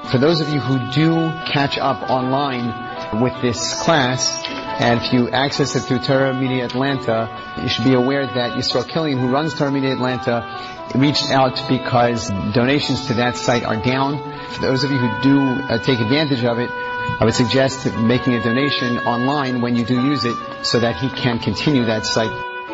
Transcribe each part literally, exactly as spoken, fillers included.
For those of you who do catch up online with this class, and if you access it through Torah Media Atlanta, you should be aware that Yisrael Killian, who runs Torah Media Atlanta, reached out because donations to that site are down. For those of you who do uh, take advantage of it, I would suggest making a donation online when you do use it so that he can continue that site.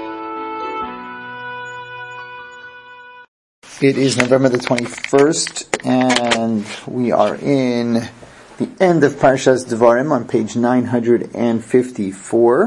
It is November the twenty-first, and we are in the end of Parshas Devarim on page nine hundred fifty-four.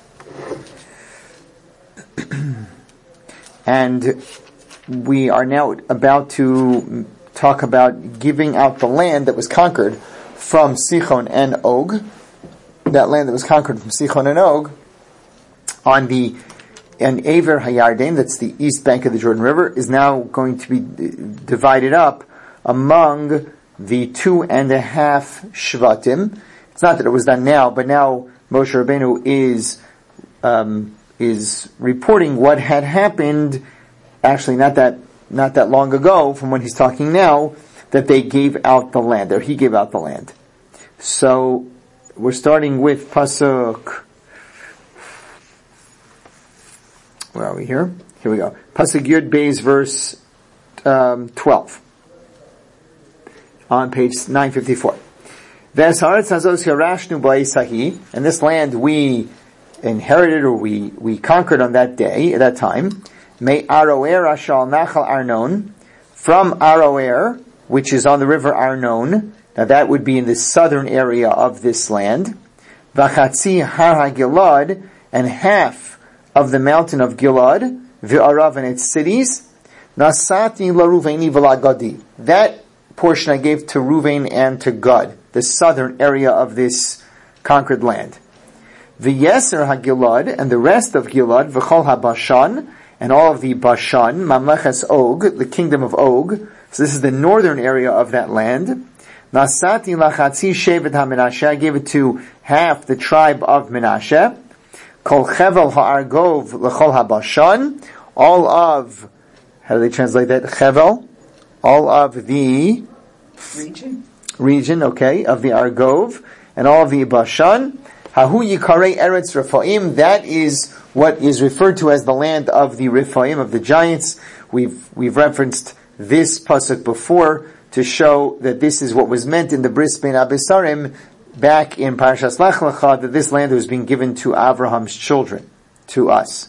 And we are now about to talk about giving out the land that was conquered from Sichon and Og. That land that was conquered from Sichon and Og on the and Aver Hayarden, that's the east bank of the Jordan River, is now going to be divided up among the two and a half Shvatim. It's not that it was done now, but now Moshe Rabbeinu is um, is reporting what had happened. Actually, not that not that long ago, from when he's talking now, that they gave out the land, or he gave out the land. So we're starting with Pasuk. Where are we here? Here we go. Pasuk Yud Beis, verse um, twelve. On page nine fifty-four. And this land we inherited, or we, we conquered on that day, at that time. May Aroer Ashal Nachal Arnon, from Aroer, which is on the river Arnon. Now that would be in the southern area of this land. Vachatzi Har HaGilad, and half of the mountain of Gilad, V'arav and its cities. Nasati LaRuveini V'lagadi. That portion I gave to Ruvain and to Gad, the southern area of this conquered land. V'yeser HaGilad, and the rest of Gilad, V'chol HaBashan, and all of the Bashan, Mamleches Og, the kingdom of Og. So this is the northern area of that land. Nasati Lachatzi Shevet HaMenashe, I gave it to half the tribe of Menashe. Kol Chevel Ha'argov L'chol HaBashan, all of, how do they translate that? Chevel, all of the region, region, okay, of the Argov, and all of the Bashan. Hahu Yikarei Eretz Rephaim, that is what is referred to as the land of the Rephaim, of the giants. We've, we've referenced this pasuk before to show that this is what was meant in the Bris Ben Abisarim back in Parashas Lech Lecha, that this land was being given to Abraham's children, to us.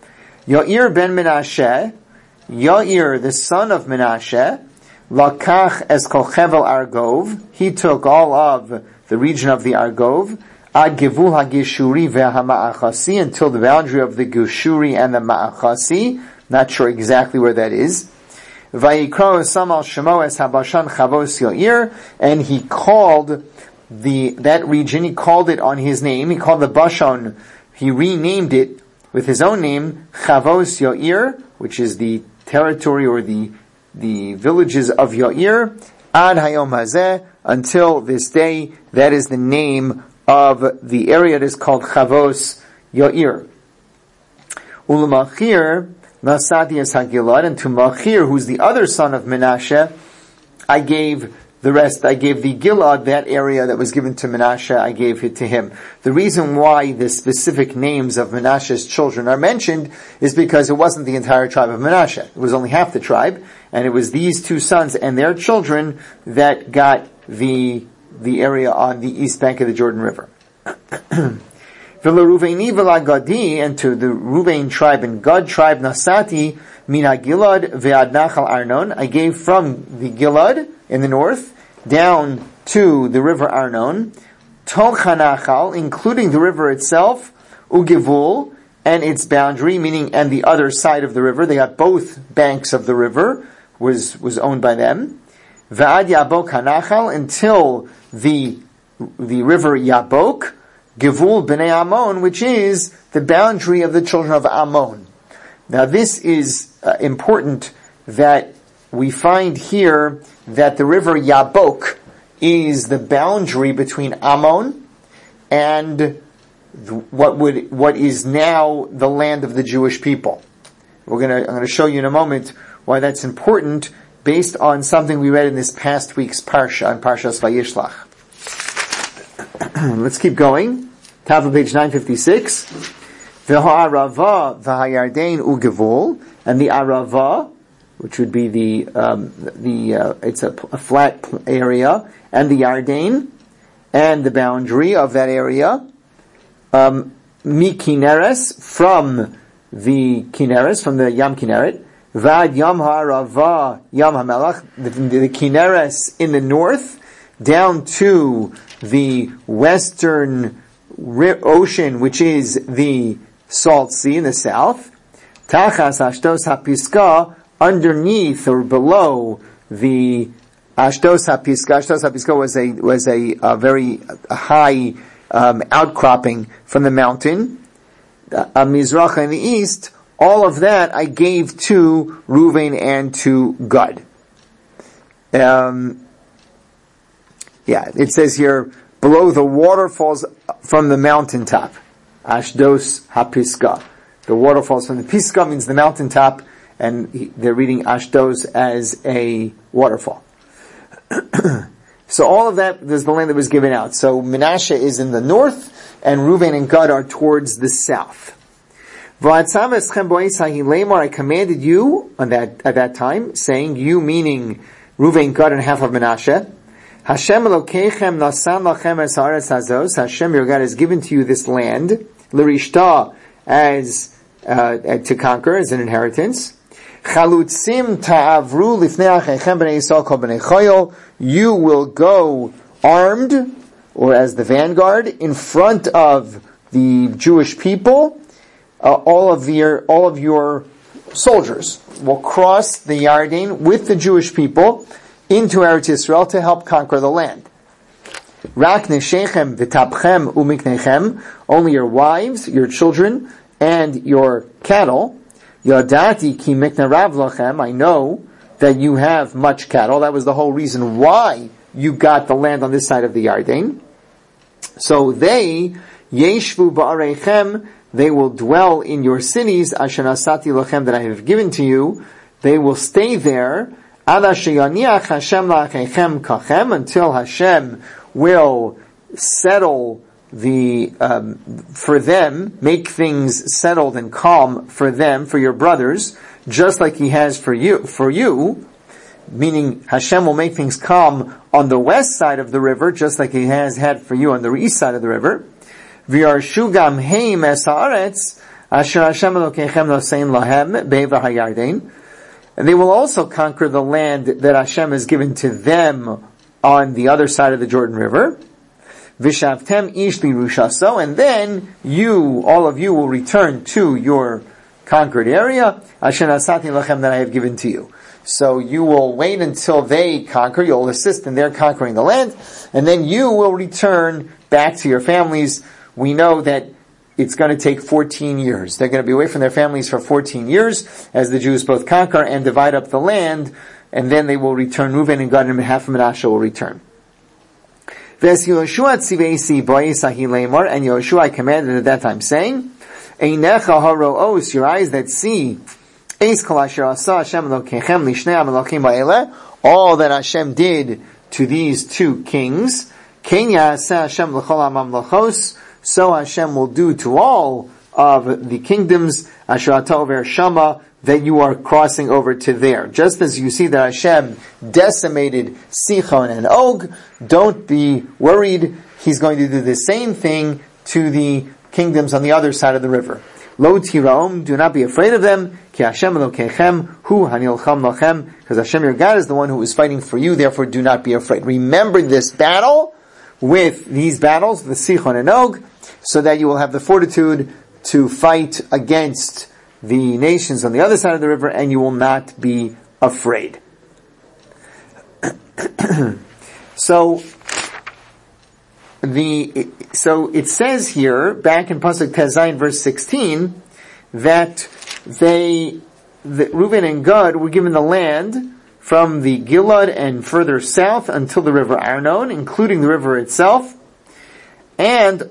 Yair ben Menashe, Yair, the son of Menashe, Lakach es kol Chevel Argov, he took all of the region of the Argov, Ad Gevul HaGeshuri ve'hama'achasi, until the boundary of the Geshuri and the Ma'achasi, not sure exactly where that is. Vayikro Samal Shemo es Habashan Chavos Yair, and he called the that region, he called it on his name, he called the Bashan, he renamed it with his own name, Chavos Yair, which is the territory or the the villages of Yair, Ad Hayom Hazeh, until this day. That is the name of the area that is called Chavos Yair. Ulamachir Nasati es HaGilad, and to Machir, who's the other son of Menashe, I gave the rest. I gave the Gilad, that area that was given to Menashe, I gave it to him. The reason why the specific names of Menashe's children are mentioned is because it wasn't the entire tribe of Menashe. It was only half the tribe, and it was these two sons and their children that got the the area on the east bank of the Jordan River. V'leruveini v'lagadi, and to the Ruvain tribe and Gad tribe, Nasati mina Gilad ve'ad Nachal Arnon, I gave from the Gilad in the north down to the river Arnon, Toch HaNachal, including the river itself, Ugevul, and its boundary, meaning and the other side of the river. They got both banks of the river, was was owned by them. Ve'ad Yabok HaNachal, until the the river Yabok, Gevul B'nei Ammon, which is the boundary of the children of Ammon. Now this is uh, important, that we find here that the river Yabok is the boundary between Ammon and what would what is now the land of the Jewish people. We're gonna I'm gonna show you in a moment why that's important, based on something we read in this past week's Parsha, on Parshas Vayishlach. Let's keep going. Top of page nine fifty-six. V'ha'arava v'hayardein ugevul, and the arava, which would be the um, the uh, it's a, a flat area, and the yardain, and the boundary of that area, um, mi Kineres, from the Kineres, from the Yam Kineret, vad Yam ha'arava Yam ha'melach, the, the Kineres in the north, down to the western ocean, which is the Salt Sea in the south, Tachas Ashtos HaPiska, underneath or below the Ashtos HaPiska. Ashtos HaPiska was a was a, a very high um, outcropping from the mountain. Uh, Mizrach in the east, all of that I gave to Reuven and to Gad. Um, yeah, it says here, below the waterfalls from the mountaintop. Ashdos HaPiska. The waterfalls from the Pisgah means the mountaintop, and he, they're reading Ashdos as a waterfall. So all of that, there's the land that was given out. So Menashe is in the north, and Reuven and Gad are towards the south. I commanded you on that, at that time, saying, you meaning Reuven, Gad, and half of Menashe, Hashem Elokeichem nasan lachem es haaretz hazos. Hashem your God has given to you this land, l'rishta, as uh, to conquer, as an inheritance. Chalutzim ta'avru lifnei acheichem b'nei Yisrael kol b'nei Chayil. You will go armed, or as the vanguard, in front of the Jewish people. Uh, all of your all of your soldiers will cross the Yarden with the Jewish people into Eretz Yisrael to help conquer the land. Rak neshechem v'tapchem umiknechem, only your wives, your children, and your cattle. Yadati ki mikna rav lachem, I know that you have much cattle. That was the whole reason why you got the land on this side of the Yarden. So they, yeshvu ba'areichem, they will dwell in your cities, asher nasati lachem, that I have given to you. They will stay there, until Hashem will settle the um, for them, make things settled and calm for them, for your brothers, just like He has for you. For you, meaning Hashem will make things calm on the west side of the river, just like He has had for you on the east side of the river. V'yarshu gam heim es haaretz asher Hashem Elokeichem nosein lahem be'ever hayarden. And they will also conquer the land that Hashem has given to them on the other side of the Jordan River. Vishavtem ish lirushaso, and then you, all of you, will return to your conquered area, asher nasati lachem, that I have given to you. So you will wait until they conquer, you'll assist in their conquering the land, and then you will return back to your families. We know that it's going to take fourteen years. They're going to be away from their families for fourteen years as the Jews both conquer and divide up the land, and then they will return. Reuven and Gad and half of Menashe will return. And Yoshua commanded at that time, saying, your eyes that see all that Hashem did to these two kings, so Hashem will do to all of the kingdoms, Asherata over Shama, that you are crossing over to there. Just as you see that Hashem decimated Sichon and Og, don't be worried. He's going to do the same thing to the kingdoms on the other side of the river. Lo tiraom, do not be afraid of them. Ki Hashem Elokeichem hu hanilcham lachem, because Hashem your God is the one who is fighting for you. Therefore, do not be afraid. Remember this battle with these battles, the Sichon and Og, so that you will have the fortitude to fight against the nations on the other side of the river, and you will not be afraid. so, the so it says here, back in Pasuk Tezayin, verse sixteen, that they, that Reuven and Gad were given the land from the Gilad and further south until the river Arnon, including the river itself, and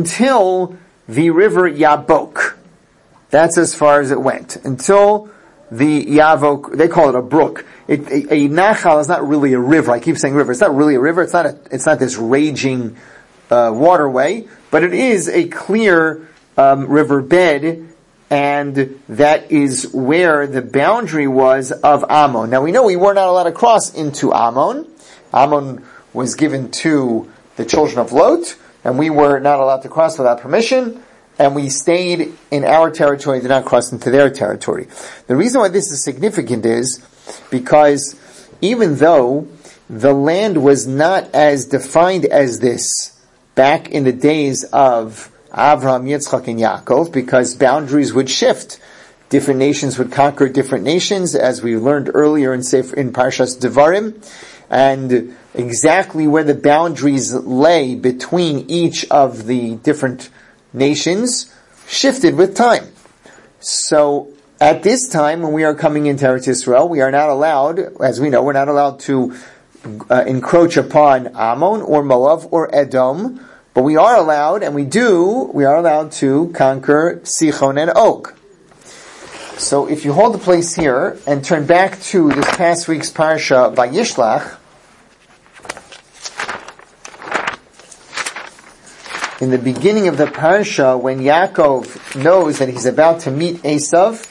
until the river Yabok. That's as far as it went. Until the Yavok, they call it a brook. It, a, a Nachal is not really a river. I keep saying river. It's not really a river. It's not a, it's not this raging, uh, waterway, but it is a clear, um, riverbed, and that is where the boundary was of Ammon. Now we know we were not allowed to cross into Ammon. Ammon was given to the children of Lot, and we were not allowed to cross without permission. And we stayed in our territory, did not cross into their territory. The reason why this is significant is because even though the land was not as defined as this back in the days of Avraham, Yitzchak, and Yaakov, because boundaries would shift. Different nations would conquer different nations, as we learned earlier in Sefer, in Parshas Devarim, and exactly where the boundaries lay between each of the different nations shifted with time. So at this time, when we are coming into Eretz Yisrael, we are not allowed, as we know, we're not allowed to uh, encroach upon Ammon or Moav or Edom, but we are allowed, and we do, we are allowed to conquer Sichon and Og. So if you hold the place here and turn back to this past week's Parsha Vayishlach, in the beginning of the Parsha, when Yaakov knows that he's about to meet Esav,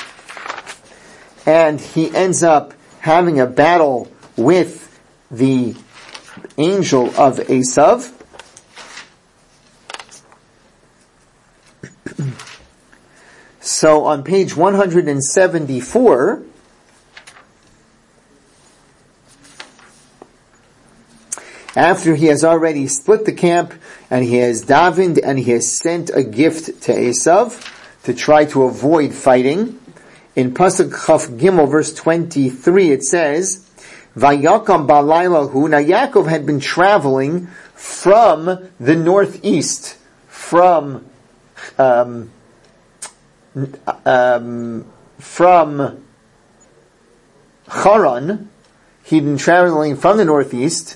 and he ends up having a battle with the angel of Esav, so on page one hundred seventy-four, after he has already split the camp, and he has davened, and he has sent a gift to Esav to try to avoid fighting, in Pasuk Chaf Gimel, verse twenty-three, it says, Vayakam balayla hu. Now Yaakov had been traveling from the northeast, from um, um, from Haran. He'd been traveling from the northeast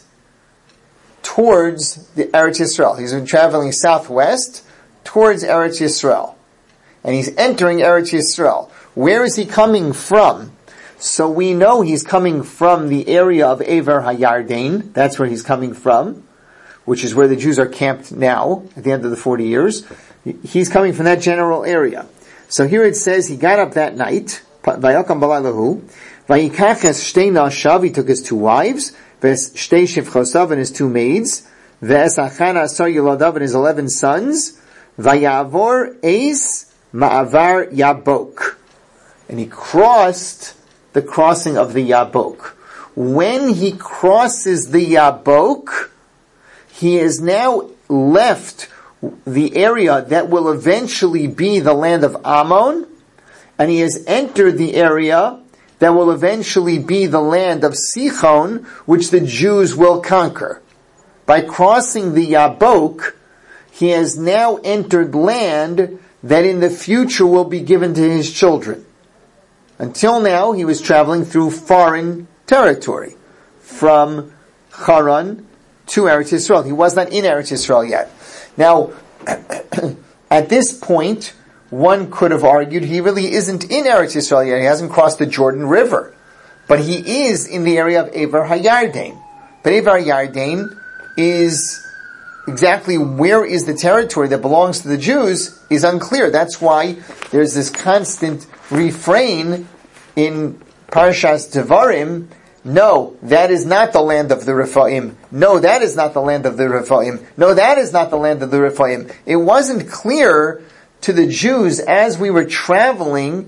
towards the Eretz Yisrael. He's been traveling southwest towards Eretz Yisrael. And he's entering Eretz Yisrael. Where is he coming from? So we know he's coming from the area of Ever HaYarden. That's where he's coming from, which is where the Jews are camped now, at the end of the forty years. He's coming from that general area. So here it says, he got up that night, Vayakam balaylahu, Vayikach es shtei nashav, he took his two wives, Ves shtei shivchosav, and his two maids, Ves achana asar yiladav, and his eleven sons, Vayavor eis ma'avar yabok. And he crossed the crossing of the Yabok. When he crosses the Yabok, he has now left the area that will eventually be the land of Ammon, and he has entered the area that will eventually be the land of Sichon, which the Jews will conquer. By crossing the Yabok, he has now entered land that in the future will be given to his children. Until now, he was traveling through foreign territory, from Haran to Eretz Yisrael. He was not in Eretz Yisrael yet. Now, at this point, one could have argued he really isn't in Eretz Yisrael yet. He hasn't crossed the Jordan River. But he is in the area of Ever HaYarden. But Ever HaYarden is exactly where is the territory that belongs to the Jews is unclear. That's why there's this constant refrain in Parshas Devarim, no, that is not the land of the Rephaim. No, that is not the land of the Rephaim. No, that is not the land of the Rephaim. It wasn't clear to the Jews as we were traveling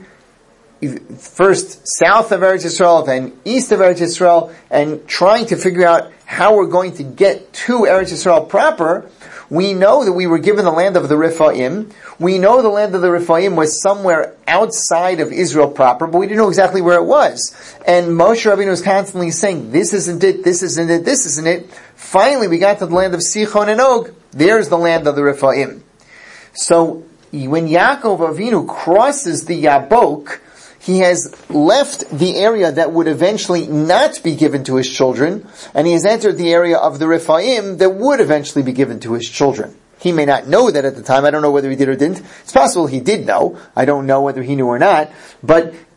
first south of Eretz Yisrael, then east of Eretz Yisrael, and trying to figure out how we're going to get to Eretz Yisrael proper. We know that we were given the land of the Rephaim. We know the land of the Rephaim was somewhere outside of Israel proper, but we didn't know exactly where it was. And Moshe Rabbeinu was constantly saying, this isn't it, this isn't it, this isn't it. Finally, we got to the land of Sichon and Og. There's the land of the Rephaim. So, when Yaakov Avinu crosses the Yabok, he has left the area that would eventually not be given to his children, and he has entered the area of the Rephaim that would eventually be given to his children. He may not know that at the time. I don't know whether he did or didn't. It's possible he did know. I don't know whether he knew or not. But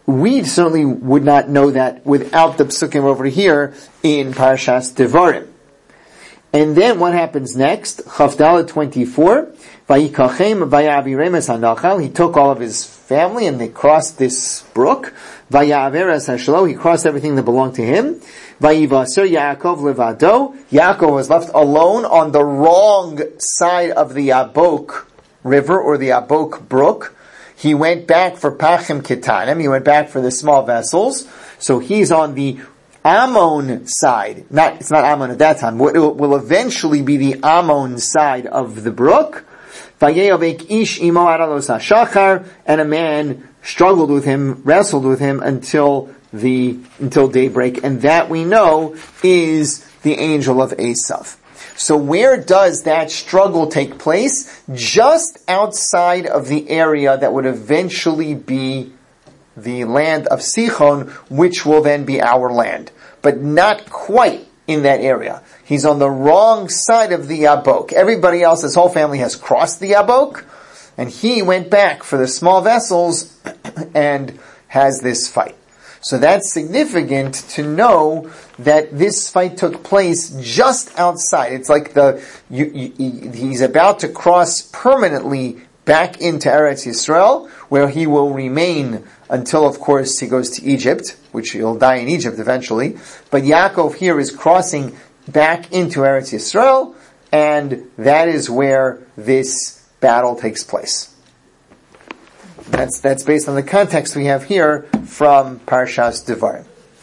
we certainly would not know that without the psukim over here in Parashas Devarim. And then what happens next? Chavdala twenty-four. Vayikachem vayavirem es hanachal. He took all of his family and they crossed this brook. Vayaver es hashlo. He crossed everything that belonged to him. Vayivaser Yaakov levado. Yaakov was left alone on the wrong side of the Yabok river or the Yabok brook. He went back for Pachim Ketanim. He went back for the small vessels. So he's on the Ammon side. Not, it's not Ammon at that time. What will eventually be the Ammon side of the brook. Ish imo aralos hashachar, and a man struggled with him, wrestled with him until the, until daybreak. And that we know is the angel of Esav. So where does that struggle take place? Just outside of the area that would eventually be the land of Sichon, which will then be our land. But not quite in that area. He's on the wrong side of the Yabok. Everybody else, his whole family has crossed the Yabok, and he went back for the small vessels and has this fight. So that's significant to know that this fight took place just outside. It's like the you, you, he's about to cross permanently back into Eretz Yisrael, where he will remain until, of course, he goes to Egypt, which he'll die in Egypt eventually. But Yaakov here is crossing back into Eretz Yisrael, and that is where this battle takes place. That's that's based on the context we have here from Parashas Devarim.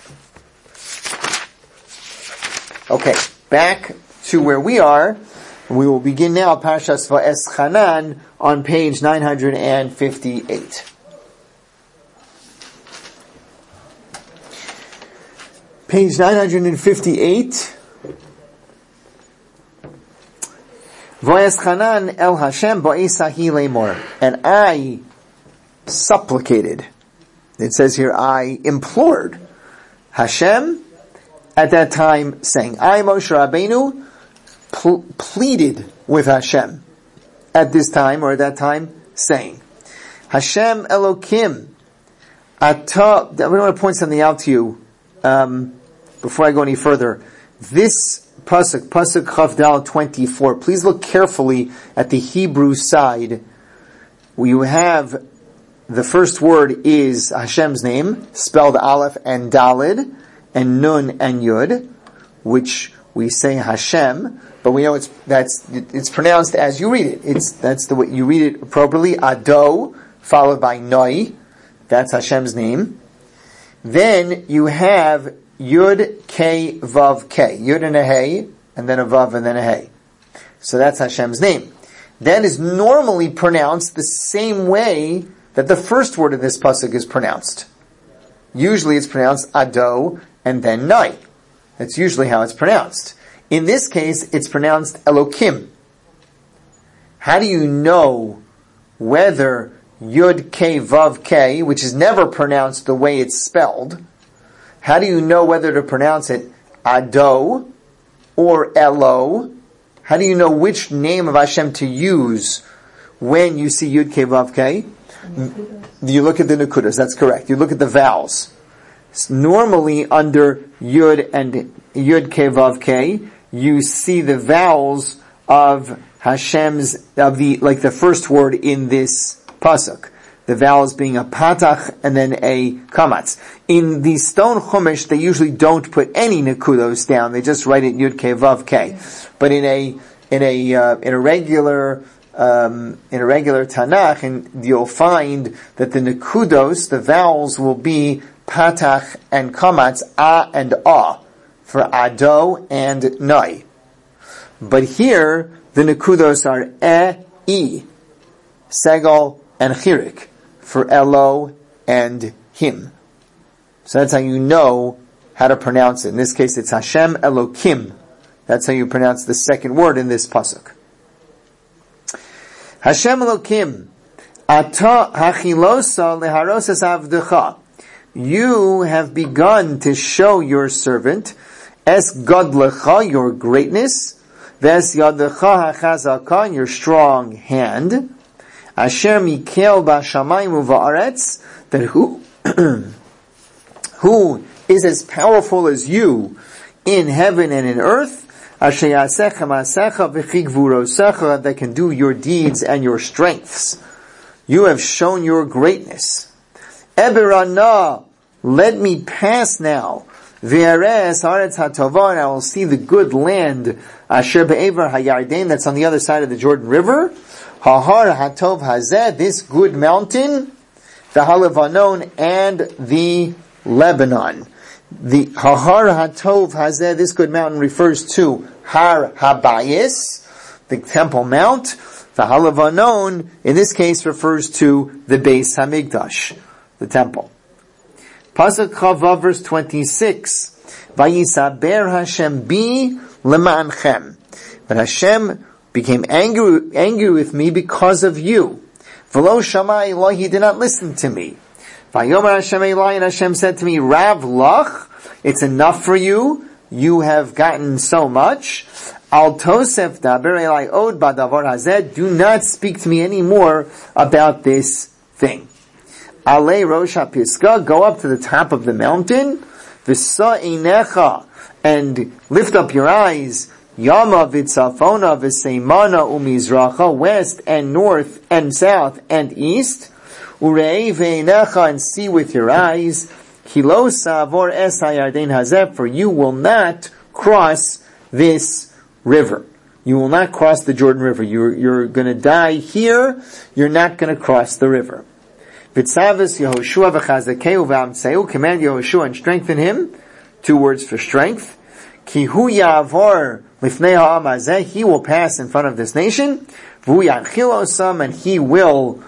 Okay, back to where we are. We will begin now Parashas Va'eschanan on page nine hundred fifty-eight. Page nine hundred fifty-eight. Va'eschanan el Hashem ba'esahi lemor. And I supplicated. It says here, I implored Hashem at that time, saying, I, Moshe Rabbeinu, pl- pleaded with Hashem at this time, or at that time, saying, Hashem Elokim, Ata, I want to point something out to you, um, before I go any further. This pasuk, pasuk Chavdal twenty-four, please look carefully at the Hebrew side. You have the first word is Hashem's name, spelled Aleph and Dalid, and Nun and Yud, which we say Hashem, but we know it's that's it's pronounced as you read it. It's that's the way you read it appropriately. Ado, followed by Noi, that's Hashem's name. Then you have Yud K Vav K, Yud and a Hey, and then a Vav and then a Hey. So that's Hashem's name. That is normally pronounced the same way that the first word of this pasuk is pronounced. Usually it's pronounced Ado and then Nai. That's usually how it's pronounced. In this case, it's pronounced Elokim. How do you know whether Yud K Vav K, which is never pronounced the way it's spelled, how do you know whether to pronounce it Ado or Elo? How do you know which name of Hashem to use when you see Yud K Vav K? You look at the Nekudas, that's correct. You look at the vowels. Normally under Yud and Yud K Vav K, you see the vowels of Hashem's, of the, like the first word in this pasuk. The vowels being a patach and then a kamatz. In the stone chumash, they usually don't put any nekudos down. They just write it Yud K Vav K. But in a, in a, uh, in a regular, Um, in a regular Tanakh, and you'll find that the nekudos, the vowels, will be patach and kamatz, a and a, for ado and nai. But here, the nekudos are e, e, segal, and chirik, for elo and him. So that's how you know how to pronounce it. In this case, it's Hashem Elokim. That's how you pronounce the second word in this pasuk. Hashem Elokim, Ata hachilosa leharosas avdecha. You have begun to show your servant es godlecha, your greatness, ves yadecha hachazaka, your strong hand, asher mikel b'shamayim uva'aretz, that who who is as powerful as you in heaven and in earth, that can do your deeds and your strengths. You have shown your greatness. Eberana, let me pass now. Ve'eres haaretz hatova, and I will see the good land, asher be'ever hayarden, that's on the other side of the Jordan River. Hahar hatov hazeh, this good mountain, the Halavanon, and the Lebanon. The Hahar hatov hazeh, this good mountain, refers to Har Habayis, the Temple Mount. The Halavanon, in this case, refers to the Beis Hamikdash, the temple. Pasuk Chavav, verse twenty-six. Vayisaber Hashem bi lema'anchem. But Hashem became angry, angry with me because of you. V'lo shama Eloi, he did not listen to me. Vayomer Hashem Eloi, and Hashem said to me, Rav lach, it's enough for you. You have gotten so much. Al tosef daber elai od badavar hazeh. Do not speak to me anymore about this thing. Ale rosh hapiska, go up to the top of the mountain. V'sa einecha, and lift up your eyes. Yama v'tzafona v'seimana umizracha, west and north and south and east. Urei v'einecha, and see with your eyes. Kilo savor es hayarden hazeh, for you will not cross this river. You will not cross the Jordan River. You're, you're going to die here. You're not going to cross the river. Vitzavis Yehoshua v'chazakeu v'amtzeu, command Yehoshua and strengthen him. Two words for strength. Ki hu ya'avor lifnei ha'am hazeh, he will pass in front of this nation. V'hu yachil osam, and he will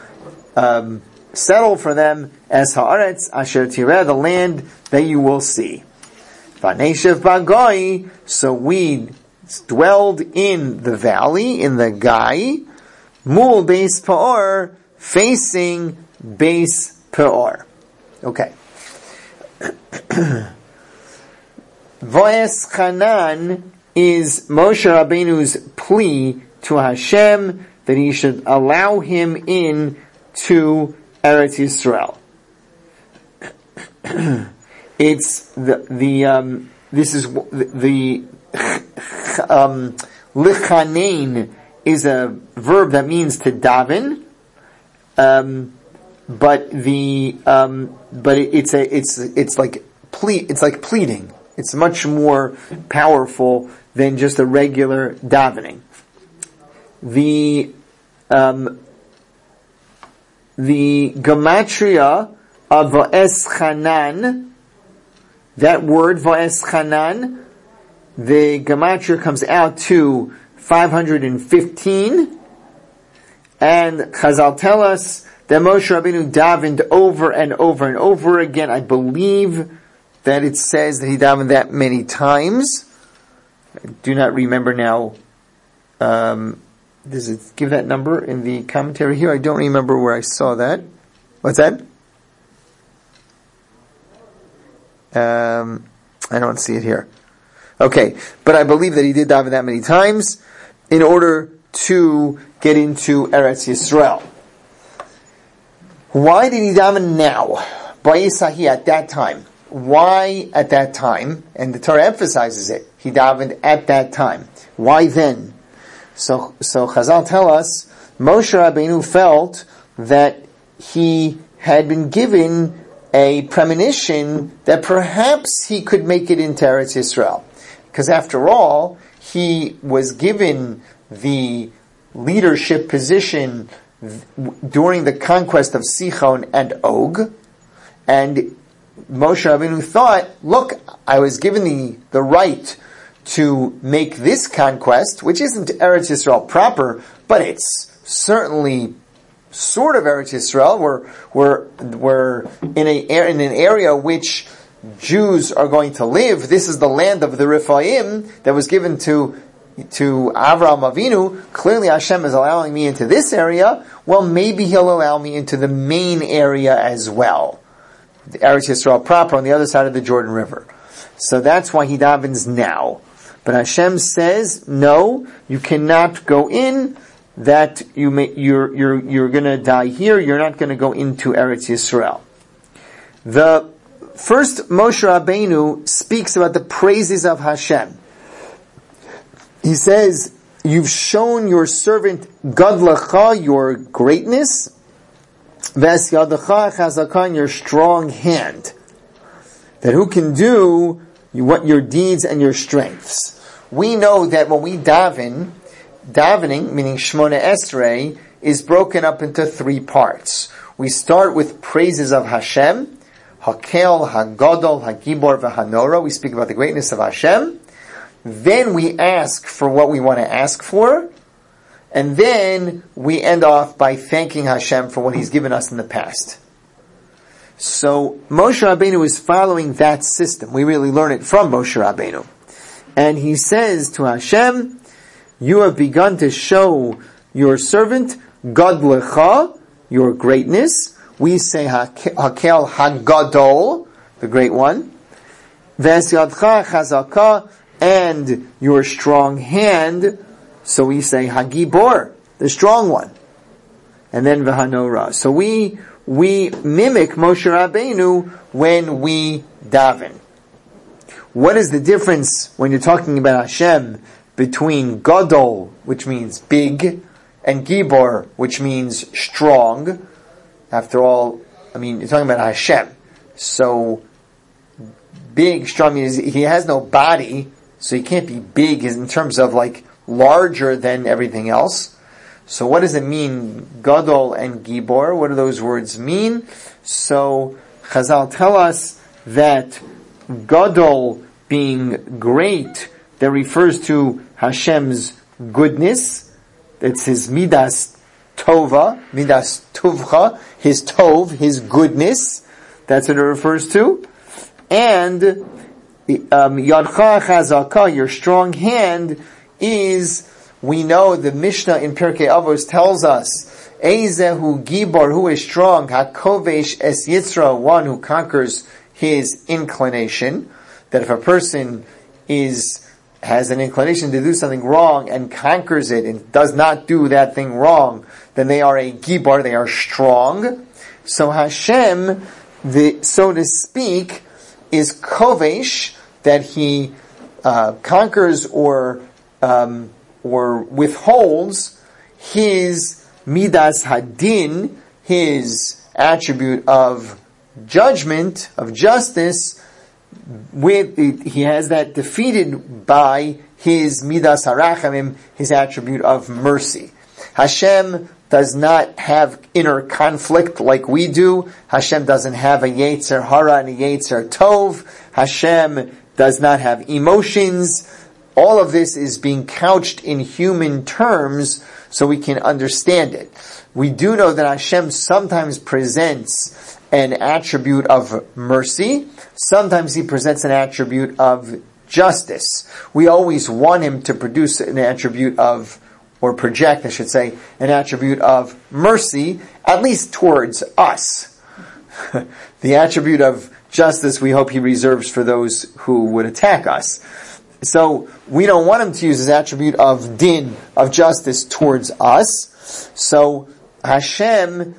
um, settle for them as haaretz asher tireh, the land that you will see. V'neshev b'goi, so we dwelled in the valley, in the Gai, mul Beis Peor, facing Beis Peor. Okay. Voes Chanan is Moshe Rabbeinu's plea to Hashem that he should allow him in to Eretz Yisrael. It's the, the, um, this is the, the Um, lichanein is a verb that means to daven, um, but the um, but it, it's a it's it's like ple- it's like pleading. It's much more powerful than just a regular davening. The um, the gematria of Vo'es Chanan, that word Vo'es Chanan, the gematria comes out to five hundred fifteen, and Chazal tell us that Moshe Rabbeinu davened over and over and over again. I believe that it says that he davened that many times. I do not remember now. Um, does it give that number in the commentary here? I don't remember where I saw that. What's that? Um, I don't see it here. Okay, but I believe that he did daven that many times in order to get into Eretz Yisrael. Why did he daven now? Ba'isahi, at that time. Why at that time? And the Torah emphasizes it. He davened at that time. Why then? So, so Chazal tell us, Moshe Rabbeinu felt that he had been given a premonition that perhaps he could make it into Eretz Yisrael. Because after all, he was given the leadership position during the conquest of Sichon and Og, and Moshe Rabbeinu thought, look, I was given the, the right to make this conquest, which isn't Eretz Yisrael proper, but it's certainly sort of Eretz Yisrael. We're, we're, we're in, a, in an area which Jews are going to live. This is the land of the Rephaim that was given to to Avraham Avinu. Clearly Hashem is allowing me into this area. Well, maybe He'll allow me into the main area as well, the Eretz Yisrael proper on the other side of the Jordan River. So that's why he davens now. But Hashem says, no, you cannot go in. That you may, you're you're you're going to die here. You're not going to go into Eretz Yisrael. The first Moshe Rabbeinu speaks about the praises of Hashem. He says, you've shown your servant Gadlecha, your greatness, Ves Yadacha Chazaka, your strong hand. That who can do what your deeds and your strengths. We know that when we daven, davening, meaning Shmona Esrei, is broken up into three parts. We start with praises of Hashem, Hakel, Hagadol, Hagibor, Vahanora. We speak about the greatness of Hashem. Then we ask for what we want to ask for. And then we end off by thanking Hashem for what He's given us in the past. So Moshe Rabbeinu is following that system. We really learn it from Moshe Rabbeinu. And he says to Hashem, you have begun to show your servant Gadlecha, your greatness. We say Hakel Hagadol, the great one. Ves Yadcha Chazaka, and your strong hand. So we say Hagibor, the strong one. And then Vahanora. So we we mimic Moshe Rabbeinu when we daven. What is the difference when you're talking about Hashem between Gadol, which means big, and Gibor, which means strong? After all, I mean, you're talking about Hashem. So, big, strong means he has no body, so he can't be big in terms of like larger than everything else. So what does it mean, Gadol and Gibor? What do those words mean? So, Chazal tell us that Gadol being great, that refers to Hashem's goodness. It's His Midas Tova, Midas Tuvcha, His Tov, His goodness. That's what it refers to. And um, Yadcha Chazaka, your strong hand, is, we know the Mishnah in Pirkei Avos tells us, Eizehu Gibor, who is strong, Hakovesh Es Yitzra, one who conquers his inclination. That if a person is has an inclination to do something wrong and conquers it and does not do that thing wrong, then they are a Gibor, they are strong. So Hashem, the so to speak, is Kovesh, that He uh, conquers or um, or withholds His Midas Hadin, His attribute of judgment, of justice, with he has that defeated by his Midas Harachamim, his attribute of mercy. Hashem does not have inner conflict like we do. Hashem doesn't have a Yetzer Hara and a Yetzer Tov. Hashem does not have emotions. All of this is being couched in human terms so we can understand it. We do know that Hashem sometimes presents an attribute of mercy. Sometimes He presents an attribute of justice. We always want Him to produce an attribute of, or project, I should say, an attribute of mercy, at least towards us. The attribute of justice we hope He reserves for those who would attack us. So we don't want Him to use His attribute of din, of justice towards us. So Hashem,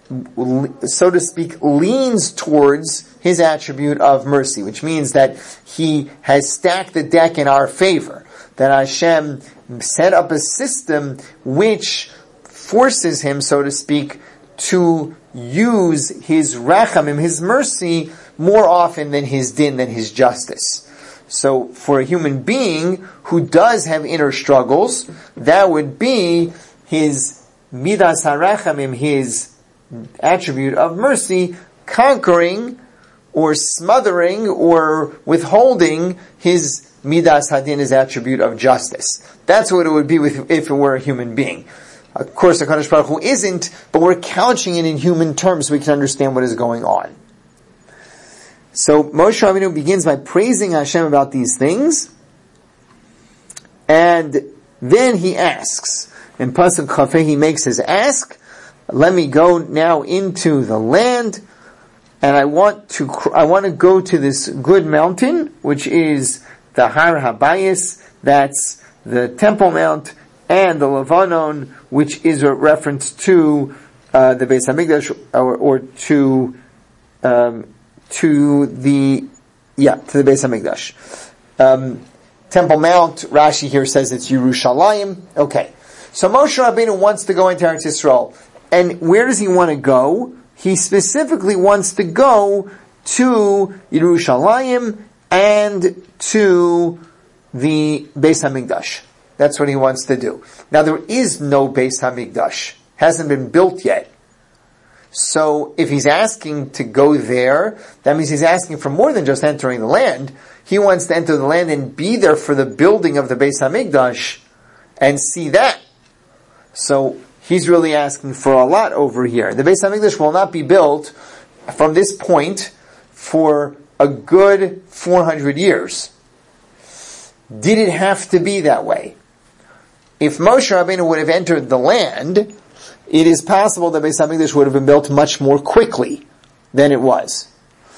so to speak, leans towards His attribute of mercy, which means that He has stacked the deck in our favor. That Hashem set up a system which forces Him, so to speak, to use His rachamim, His mercy, more often than His din, than His justice. So for a human being who does have inner struggles, that would be his midas harachamim, his attribute of mercy, conquering or smothering or withholding his midas hadin, his attribute of justice. That's what it would be with, if it were a human being. Of course, HaKadosh Baruch Hu isn't, but we're couching it in human terms so we can understand what is going on. So Moshe Rabbeinu begins by praising Hashem about these things, and then he asks. In Pasuk Chafei, he makes his ask. Let me go now into the land, and I want to I want to go to this good mountain, which is the Har Habayis. That's the Temple Mount, and the Levanon, which is a reference to uh, the Beis Hamikdash, or, or to um, to the, yeah, to the Beis HaMikdash. Um, Temple Mount, Rashi here says it's Yerushalayim. Okay. So Moshe Rabbeinu wants to go into Eretz Yisrael. And where does he want to go? He specifically wants to go to Yerushalayim and to the Beis HaMikdash. That's what he wants to do. Now there is no Beis HaMikdash. Hasn't been built yet. So if he's asking to go there, that means he's asking for more than just entering the land. He wants to enter the land and be there for the building of the Beis HaMikdash and see that. So he's really asking for a lot over here. The Beis HaMikdash will not be built from this point for a good four hundred years. Did it have to be that way? If Moshe Rabbeinu would have entered the land, it is possible that Beis HaMikdash would have been built much more quickly than it was.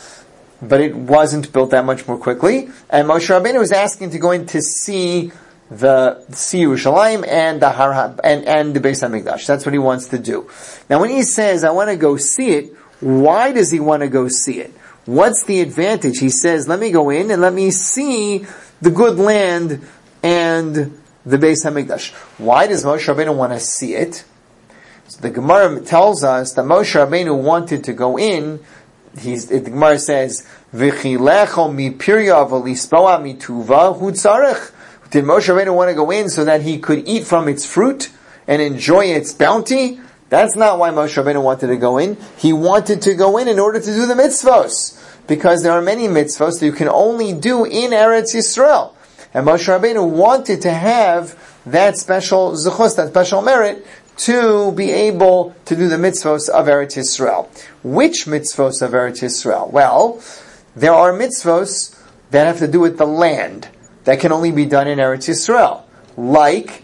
But it wasn't built that much more quickly, and Moshe Rabbeinu was asking to go in to see the see Yerushalayim and the Har and and the Beis HaMikdash. That's what he wants to do. Now, when he says, "I want to go see it," why does he want to go see it? What's the advantage? He says, "Let me go in and let me see the good land and the Beis HaMikdash." Why does Moshe Rabbeinu want to see it? So the Gemara tells us that Moshe Rabbeinu wanted to go in. He's, the Gemara says, "V'chilecho mi pirya v'lispoa mituva hu tzarech." Did Moshe Rabbeinu want to go in so that he could eat from its fruit and enjoy its bounty? That's not why Moshe Rabbeinu wanted to go in. He wanted to go in in order to do the mitzvos, because there are many mitzvos that you can only do in Eretz Yisrael. And Moshe Rabbeinu wanted to have that special zechus, that special merit, to be able to do the mitzvos of Eretz Yisrael. Which mitzvos of Eretz Yisrael? Well, there are mitzvos that have to do with the land, that can only be done in Eretz Yisrael. Like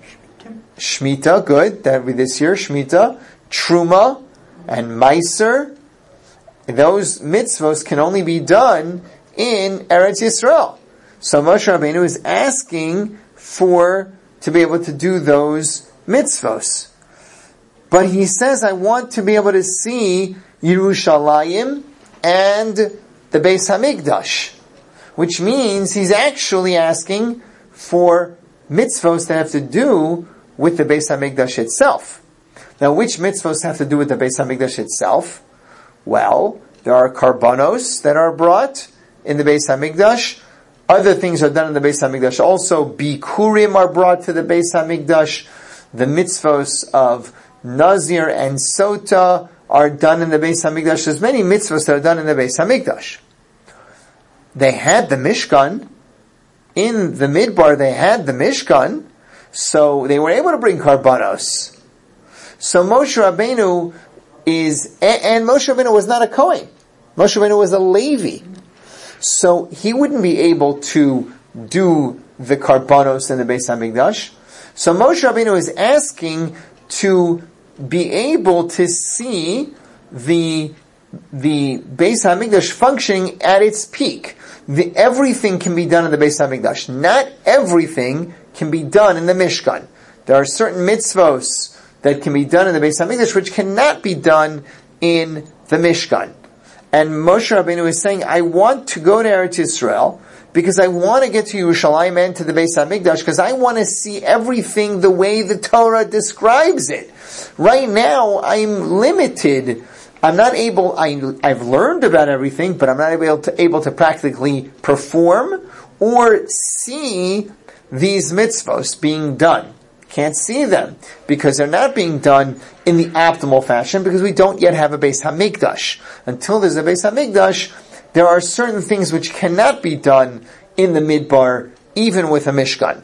Shemitah, good, that would be this year, Shemitah, Truma, and Meiser. Those mitzvos can only be done in Eretz Yisrael. So Moshe Rabbeinu is asking for, to be able to do those mitzvos. But he says, I want to be able to see Yerushalayim and the Beis HaMikdash. Which means he's actually asking for mitzvos that have to do with the Beis HaMikdash itself. Now, which mitzvos have to do with the Beis HaMikdash itself? Well, there are karbanos that are brought in the Beis HaMikdash. Other things are done in the Beis HaMikdash. Also, bikurim are brought to the Beis HaMikdash. The mitzvos of Nazir and Sota are done in the Beis HaMikdash. There's many mitzvos that are done in the Beis HaMikdash. They had the Mishkan. In the Midbar, they had the Mishkan. So they were able to bring karbanos. So Moshe Rabbeinu is, and Moshe Rabbeinu was not a Kohen. Moshe Rabbeinu was a Levi. So he wouldn't be able to do the karbanos in the Beis HaMikdash. So Moshe Rabbeinu is asking to be able to see the the Beis HaMikdash functioning at its peak. The, everything can be done in the Beis HaMikdash. Not everything can be done in the Mishkan. There are certain mitzvos that can be done in the Beis HaMikdash which cannot be done in the Mishkan. And Moshe Rabbeinu is saying, I want to go to Eretz Yisrael because I want to get to Yerushalayim and to the Beis HaMikdash because I want to see everything the way the Torah describes it. Right now, I'm limited. I'm not able, I, I've learned about everything, but I'm not able to, able to practically perform or see these mitzvos being done. Can't see them because they're not being done in the optimal fashion because we don't yet have a Beis HaMikdash. Until there's a Beis HaMikdash, there are certain things which cannot be done in the Midbar, even with a Mishkan.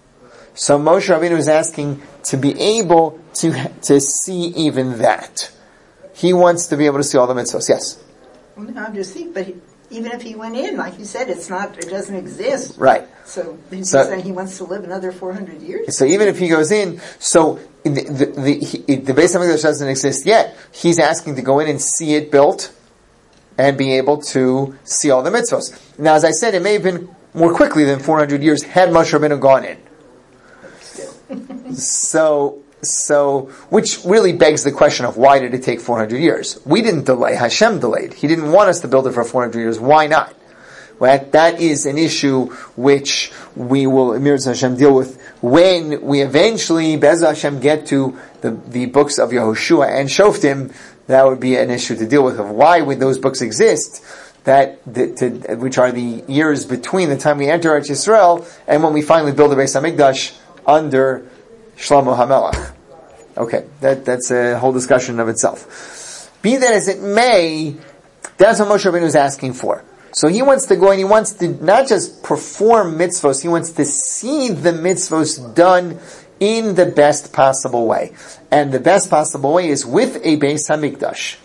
So Moshe Rabbeinu is asking to be able to, to see even that. He wants to be able to see all the mitzvahs. Yes? Well, no, I'm just thinking, but he, even if he went in, like you said, it's not, it doesn't exist. Right. So he's so, saying he wants to live another four hundred years? So even if he goes in, so the, the, the, he, the Beis HaMikdash doesn't exist yet. He's asking to go in and see it built and be able to see all the mitzvahs. Now, as I said, it may have been more quickly than four hundred years had Moshe Rabbeinu gone in. So, So, which really begs the question of why did it take four hundred years? We didn't delay, Hashem delayed. He didn't want us to build it for four hundred years. Why not? Well, that is an issue which we will, Emir Hashem, deal with when we eventually, Be'ez Hashem, get to the, the books of Yehoshua and Shoftim. That would be an issue to deal with, of why would those books exist, that, the, to, which are the years between the time we enter Eretz Yisrael and when we finally build the Beis HaMikdash under Shlomo HaMelech. Okay, that, that's a whole discussion of itself. Be that as it may, that's what Moshe Rabbeinu is asking for. So he wants to go and he wants to not just perform mitzvos, he wants to see the mitzvos done in the best possible way. And the best possible way is with a Beis HaMikdash.